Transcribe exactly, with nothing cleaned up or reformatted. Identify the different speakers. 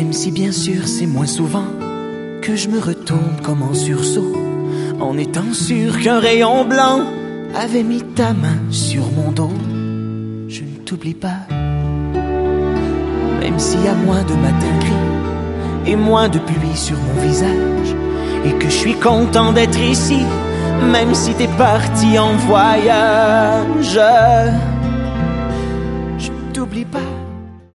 Speaker 1: Même si bien sûr c'est moins souvent que je me retourne comme en sursaut, en étant sûr qu'un rayon blanc avait mis ta main sur mon dos. Je ne t'oublie pas, même s'il y a moins de matins gris et moins de pluie sur mon visage, et que je suis content d'être ici, même si t'es parti en voyage. Je ne t'oublie pas.